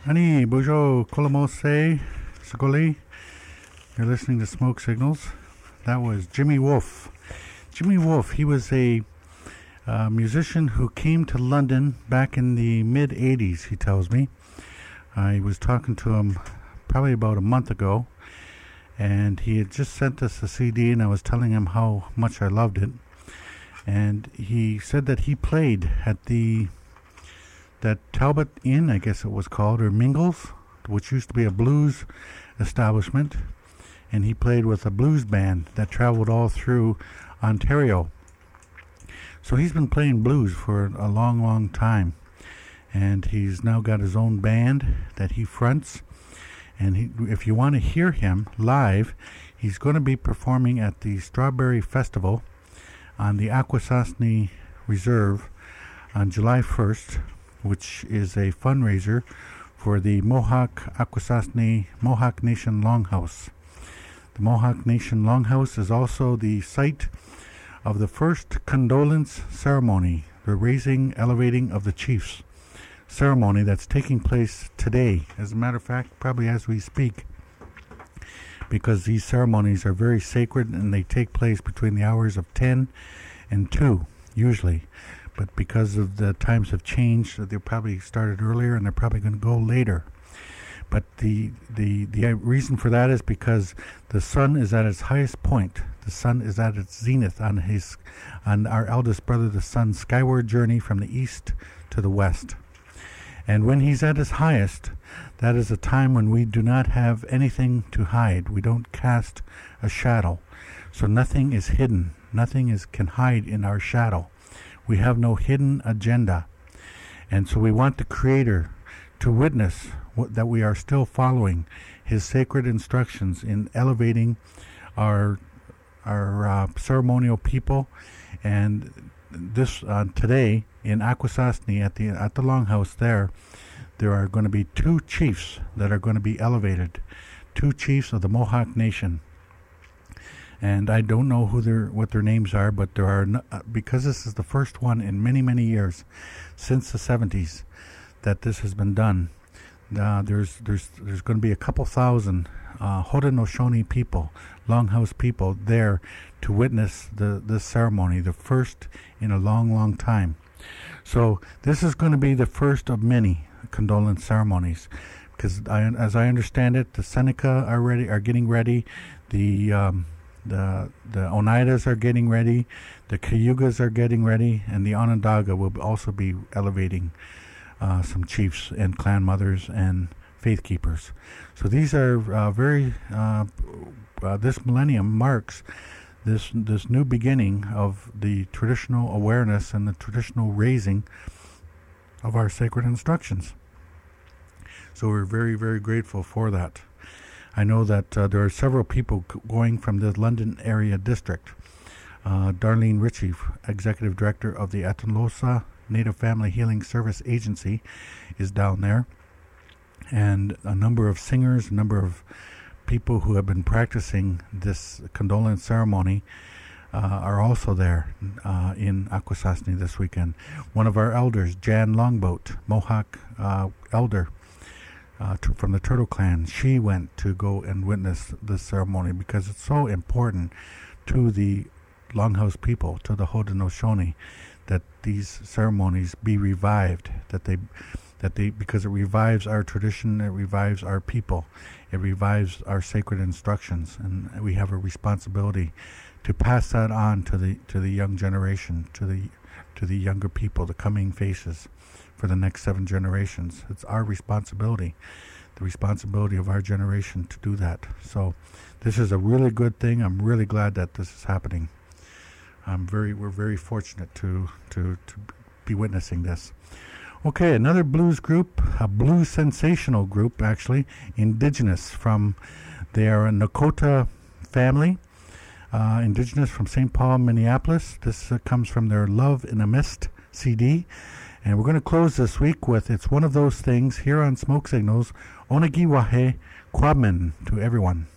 Ani Bujo Kolomose Sokoli. You're listening to Smoke Signals. That was Jimmy Wolf. Jimmy Wolf, he was a musician who came to London back in the mid-'80s, he tells me. I was talking to him probably about a month ago, and he had just sent us a CD, and I was telling him how much I loved it. And he said that he played at that Talbot Inn, I guess it was called, or Mingles, which used to be a blues establishment. And he played with a blues band that traveled all through Ontario. So he's been playing blues for a long, long time. And he's now got his own band that he fronts. And if you want to hear him live, he's going to be performing at the Strawberry Festival on the Akwesasne Reserve on July 1st, which is a fundraiser for the Mohawk Akwesasne Mohawk Nation Longhouse. The Mohawk Nation Longhouse is also the site of the first condolence ceremony, the raising, elevating of the chiefs ceremony that's taking place today. As a matter of fact, probably as we speak, because these ceremonies are very sacred and they take place between the hours of 10 and 2, usually. But because of the times have changed, they probably started earlier and they're probably going to go later. But the reason for that is because the sun is at its highest point. The sun is at its zenith on our eldest brother, the sun's skyward journey from the east to the west. And when he's at his highest, that is a time when we do not have anything to hide. We don't cast a shadow. So nothing is hidden. Nothing can hide in our shadow. We have no hidden agenda. And so we want the Creator to witness that we are still following His sacred instructions in elevating our ceremonial people. And this today in Akwesasne at the Longhouse there are going to be 2 chiefs that are going to be elevated, 2 chiefs of the Mohawk Nation. And I don't know what their names are, but there are because this is the first one in many, many years since the 70s that this has been done. There's going to be a couple thousand Haudenosaunee people, Longhouse people, there to witness this ceremony, the first in a long, long time. So this is going to be the first of many condolence ceremonies, because as I understand it, the Seneca are getting ready, the Oneidas are getting ready, the Cayugas are getting ready, and the Onondaga will also be elevating some chiefs and clan mothers and faith keepers. So these are this millennium marks this new beginning of the traditional awareness and the traditional raising of our sacred instructions. So we're very, very grateful for that. I know that there are several people going from the London area district. Darlene Ritchie, Executive Director of the Atanlosa Native Family Healing Service Agency, is down there. And a number of singers, a number of people who have been practicing this condolence ceremony are also there in Akwesasne this weekend. One of our elders, Jan Longboat, Mohawk elder, from the Turtle Clan, she went to go and witness this ceremony because it's so important to the Longhouse people, to the Haudenosaunee, that these ceremonies be revived, that they because it revives our tradition, it revives our people, it revives our sacred instructions, and we have a responsibility to pass that on to the young generation, to the younger people, the coming faces for the next 7 generations. It's our responsibility, the responsibility of our generation to do that. So this is a really good thing. I'm really glad that this is happening. We're very fortunate to be witnessing this. Okay, another blues group, a blues sensational group actually, Indigenous they are a Nakota family, Indigenous from St. Paul, Minneapolis. This comes from their Love in a Mist CD. And we're going to close this week with It's One of Those Things here on Smoke Signals, Onagiwahe Kwabman to everyone.